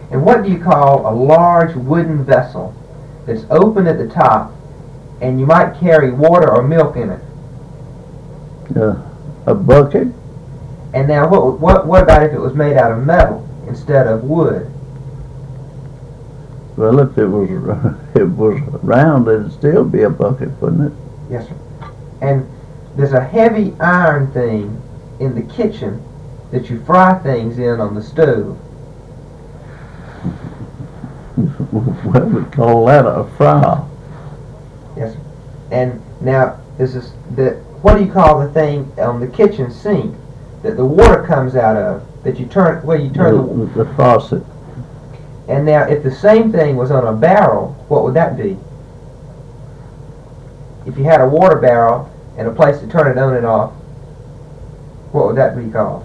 And what do you call a large wooden vessel that's open at the top and you might carry water or milk in it? A bucket? And now what about if it was made out of metal instead of wood? Well, if it was round, it'd still be a bucket, wouldn't it? Yes, sir. And there's a heavy iron thing in the kitchen that you fry things in on the stove. Well, we call that a fry. Yes, sir. And now what do you call the thing on the kitchen sink that the water comes out of? That you turn The faucet. And now, if the same thing was on a barrel, what would that be? If you had a water barrel and a place to turn it on and off, what would that be called?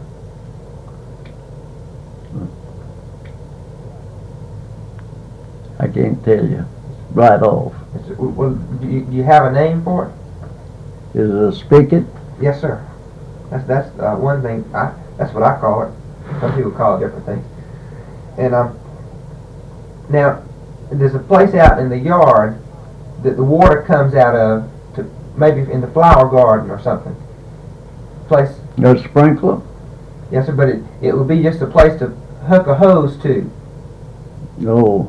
I can't tell you right off. Well, do you have a name for it? Is it a spigot? Yes, sir. That's one thing. That's what I call it. Some people call it different things. And now there's a place out in the yard that the water comes out of, to maybe in the flower garden or something. Place. A sprinkler? Yes, sir. But it would be just a place to hook a hose to. No.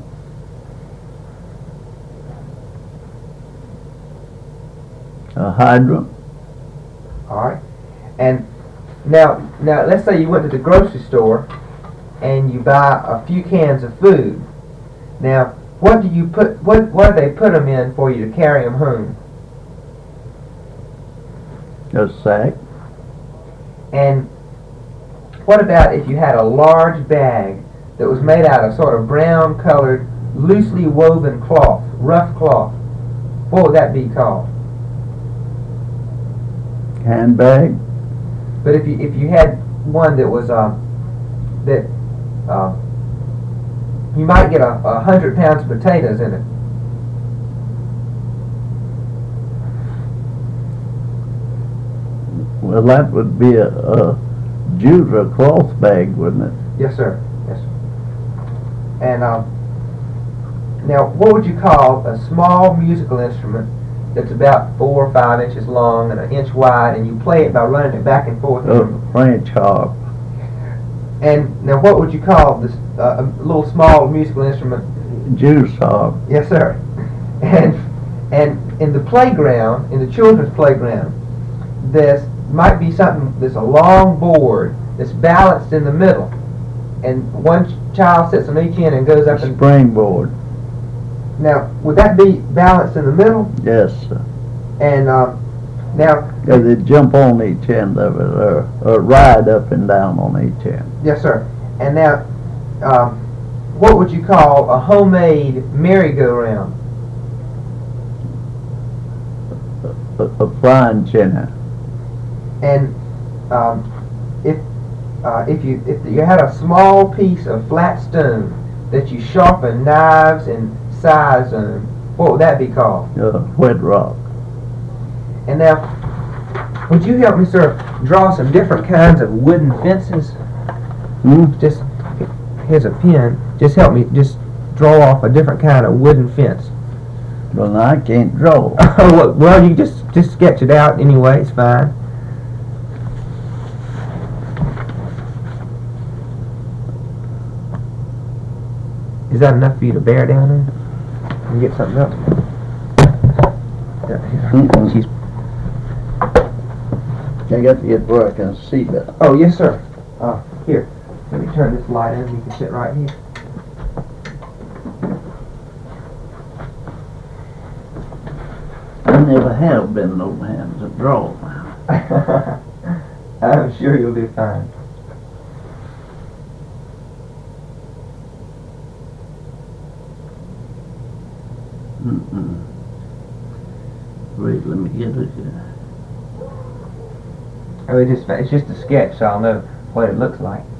A hydrant? All right. And now let's say you went to the grocery store and you buy a few cans of food. Now, what do they put them in for you to carry them home? A sack? And what about if you had a large bag that was made out of sort of brown colored, loosely woven cloth, rough cloth? What would that be called? Handbag? But if you had one that was you might get 100 pounds of potatoes in it. Well, that would be a jute or cloth bag, wouldn't it? Yes, sir. Yes, sir. And now, what would you call a small musical instrument that's about 4 or 5 inches long and 1 inch wide, and you play it by running it back and forth? A French harp. And now, what would you call this a little small musical instrument? Juice harp. Yes, sir. And in the playground, in the children's playground, there might be something that's a long board that's balanced in the middle, and one child sits on each end and goes up and... Springboard. Now, would that be balanced in the middle? Yes, sir. And now... Yeah, they jump on each end of it, or ride up and down on each end. Yes, sir. And now, what would you call a homemade merry-go-round? A flying chinner. And if you had a small piece of flat stone that you sharpen knives and scythes on, what would that be called? Wet rock. And now, would you help me, sir, draw some different kinds of wooden fences? Just, here's a pen. Just help me, just draw off a different kind of wooden fence. Well, I can't draw. Well, you just sketch it out anyway. It's fine. Is that enough for you to bear down there? Can you get something else? She's... I got to get where I can see better. Oh, yes, sir. Here, let me turn this light on. You can sit right here. I never have been no hand to draw. I'm sure you'll do fine. Wait, let me get it here. Oh, it's just a sketch, so I'll know what it looks like.